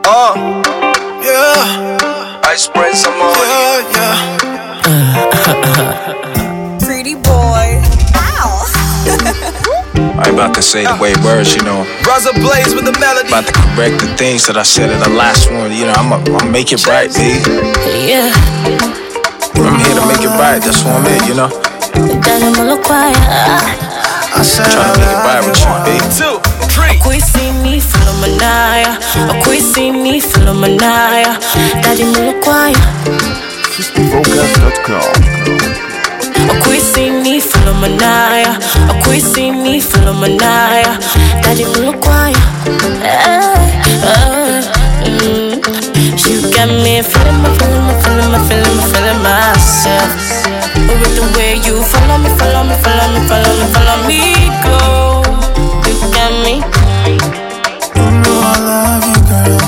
Oh, yeah. I spread some more. Yeah. Pretty boy. Ow. I ain't about to say the way words, you know. Raza Blaze with the melody. About to correct the things that I said in the last one. You know, I'm make it right, B. Yeah. I'm here to make it right. That's what I'm in, you know. I said trying to make it right with you, B. 2, 3. Akuisini Philomenaya, Akuisini Philomenaya, Daddy Mulukwaya. Focus.com. Akuisini Philomenaya, Akuisini Philomenaya, Daddy Mulukwaya. You got me feeling myself. With the way you follow me, go. You got me. You know I love you, girl.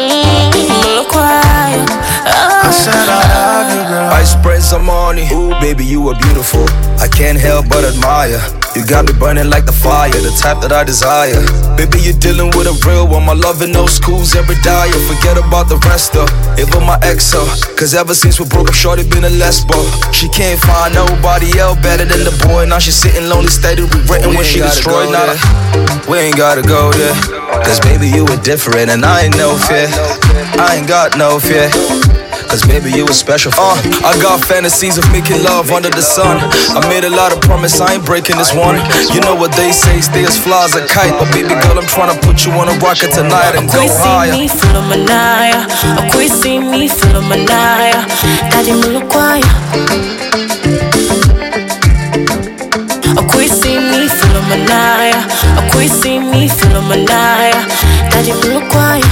I said I love you, girl. I spread some money. Ooh, baby, you are beautiful. I can't help but admire. You got me burning like the fire, the type that I desire. Baby, you're dealing with a real one. My loving no schools every day. Forget about the rest of even my ex. Cause ever since we broke up, shorty been a lesbo. She can't find nobody else better than the boy. Now she's sitting lonely, steady regretting when she destroyed. Now we ain't gotta go there. Cause baby, you were different and I ain't no fear. I ain't got no fear. Cause baby, you was special for me. I got fantasies of making love under the sun. I made a lot of promise, I ain't breaking this one. You know what they say, stay as fly as a kite. But baby girl, I'm trying to put you on a rocket tonight and go higher. Akuisini Philomenaya, Akuisini Philomenaya, Daddy Mulukwaya. Akuisini Philomenaya, Akuisini Philomenaya, Daddy Mulukwaya.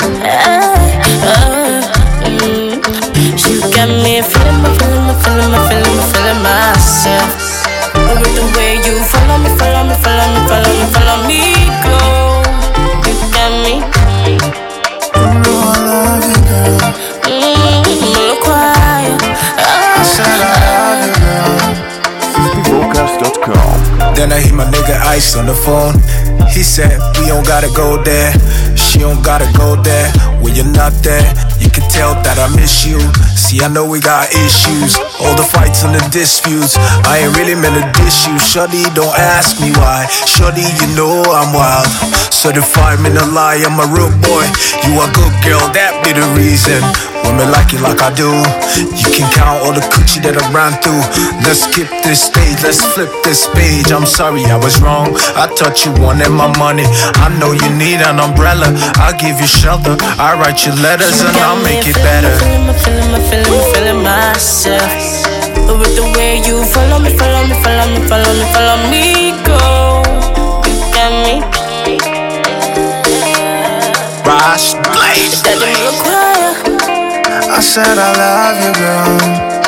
You got me feeling myself. With the way you follow me, go. You got me. You know I love you, girl. I said I love you, girl. Focus.com. Then I hear my nigga Ice on the phone. He said, we don't gotta go there. She don't gotta go there. When you're not there, you can tell that I miss you. See, I know we got issues, all the fights and the disputes. I ain't really meant to diss you. Shorty, don't ask me why. Shorty, you know I'm wild. Certified me no lie, I'm a real boy. You a good girl, that be the reason. Women like you like I do. You can count all the coochie that I ran through. Let's skip this stage, let's flip this page. I'm sorry I was wrong, I thought you wanted my money. I know you need an umbrella, I'll give you shelter. I write you letters and I'll make it better. Feeling myself. With the way you follow me, go. You got me. Raza Blaze. Daddy Mulukwaya. I said I love you, girl.